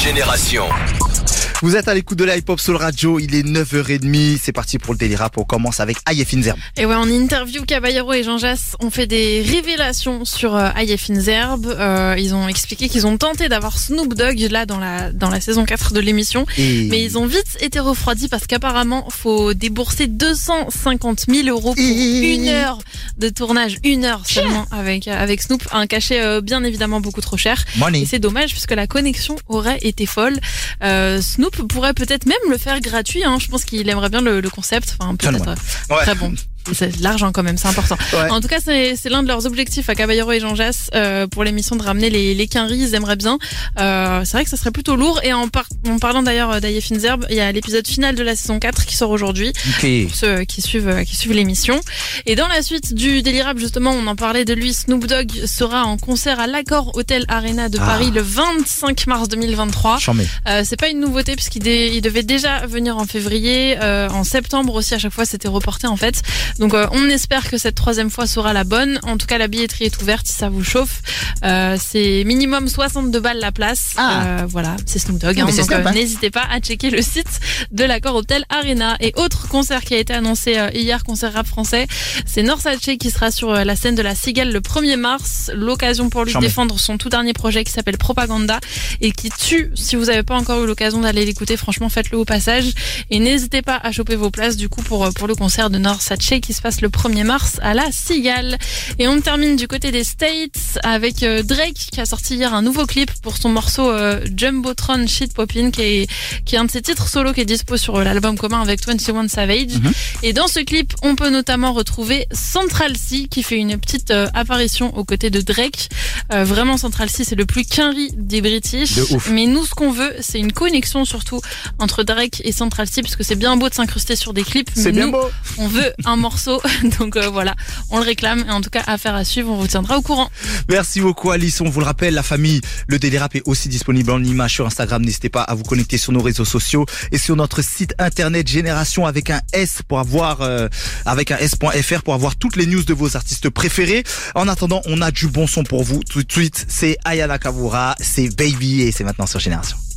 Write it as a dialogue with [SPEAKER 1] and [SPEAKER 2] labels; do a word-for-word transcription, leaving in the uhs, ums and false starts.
[SPEAKER 1] Génération.
[SPEAKER 2] Vous êtes à l'écoute de la hip-hop Soul Radio, il est neuf heures trente, c'est parti pour le Daily Rap, on commence avec Aye Finzerbe.
[SPEAKER 3] Et ouais, en interview, Caballero et Jean Jass ont fait des révélations sur euh, Aye Finzerbe. Euh, ils ont expliqué qu'ils ont tenté d'avoir Snoop Dogg là dans la, dans la saison quatre de l'émission,
[SPEAKER 2] Et...
[SPEAKER 3] mais ils ont vite été refroidis parce qu'apparemment, faut débourser deux cent cinquante mille euros pour
[SPEAKER 2] Et...
[SPEAKER 3] une heure de tournage, une heure seulement avec, avec Snoop, un cachet euh, bien évidemment beaucoup trop cher.
[SPEAKER 2] Money.
[SPEAKER 3] Et c'est dommage puisque la connexion aurait été folle. Euh, Snoop pourrait peut-être même le faire gratuit, hein. Je pense qu'il aimerait bien le, le concept, enfin peut-être euh,
[SPEAKER 2] Ouais.
[SPEAKER 3] très bon. C'est de l'argent quand même, c'est important.
[SPEAKER 2] Ouais.
[SPEAKER 3] En tout cas, c'est, c'est l'un de leurs objectifs à Caballero et Jean Jass euh, pour l'émission de ramener les, les quinries. Ils aimeraient bien. Euh, c'est vrai que ça serait plutôt lourd. Et en, par, en parlant d'ailleurs d'Aye Finzerbe, il y a l'épisode final de la saison quatre qui sort aujourd'hui.
[SPEAKER 2] Okay.
[SPEAKER 3] Pour ceux qui suivent, qui suivent l'émission. Et dans la suite du Daily Rap, justement, on en parlait de lui. Snoop Dogg sera en concert à l'Accor Hotel Arena de
[SPEAKER 2] Ah.
[SPEAKER 3] Paris le vingt-cinq mars deux mille vingt-trois.
[SPEAKER 2] Charmé.
[SPEAKER 3] Euh, c'est pas une nouveauté puisqu'il dé- il devait déjà venir en février, euh, en septembre aussi. À chaque fois, c'était reporté en fait. Donc, euh, on espère que cette troisième fois sera la bonne. En tout cas, la billetterie est ouverte si ça vous chauffe. Euh, c'est minimum soixante-deux balles la place.
[SPEAKER 2] Ah.
[SPEAKER 3] Euh, voilà, c'est Snoop Dogg.
[SPEAKER 2] Non,
[SPEAKER 3] Hein,
[SPEAKER 2] mais c'est
[SPEAKER 3] donc,
[SPEAKER 2] Snoop,
[SPEAKER 3] euh,
[SPEAKER 2] hein.
[SPEAKER 3] n'hésitez pas à checker le site de l'Accor Hotel Arena. Et autre concert qui a été annoncé euh, hier, concert rap français, c'est Norsace qui sera sur euh, la scène de la Cigale le premier mars. L'occasion pour lui de
[SPEAKER 2] Charmé.
[SPEAKER 3] défendre son tout dernier projet qui s'appelle Propaganda et qui tue. Si vous n'avez pas encore eu l'occasion d'aller l'écouter, franchement, faites-le au passage. Et n'hésitez pas à choper vos places du coup pour, pour le concert de Norsace qui se passe le premier mars à la Cigale. Et on termine du côté des States avec euh, Drake qui a sorti hier un nouveau clip pour son morceau euh, Jumbotron Shit Poppin' qui est, qui est un de ses titres solo qui est dispo sur euh, l'album commun avec vingt et un Savage.
[SPEAKER 2] Mm-hmm.
[SPEAKER 3] Et dans ce clip, on peut notamment retrouver Central C qui fait une petite euh, apparition aux côtés de Drake. Euh, vraiment, Central C, c'est le plus quinri des British.
[SPEAKER 2] De ouf.
[SPEAKER 3] Mais nous, ce qu'on veut, c'est une connexion surtout entre Drake et Central C parce que c'est bien beau de s'incruster sur des clips.
[SPEAKER 2] C'est
[SPEAKER 3] mais
[SPEAKER 2] bien
[SPEAKER 3] nous,
[SPEAKER 2] beau.
[SPEAKER 3] on veut un morceau. Donc euh, voilà, on le réclame. Et en tout cas, affaire à suivre, on vous tiendra au courant.
[SPEAKER 2] Merci beaucoup Alice, on vous le rappelle, la famille, le Daily Rap est aussi disponible en image sur Instagram, n'hésitez pas à vous connecter sur nos réseaux sociaux et sur notre site internet Génération avec un S pour avoir euh, avec un S.fr pour avoir toutes les news de vos artistes préférés. En attendant, on a du bon son pour vous. Tout de suite, c'est Aya Nakamura, c'est Baby et c'est maintenant sur Génération.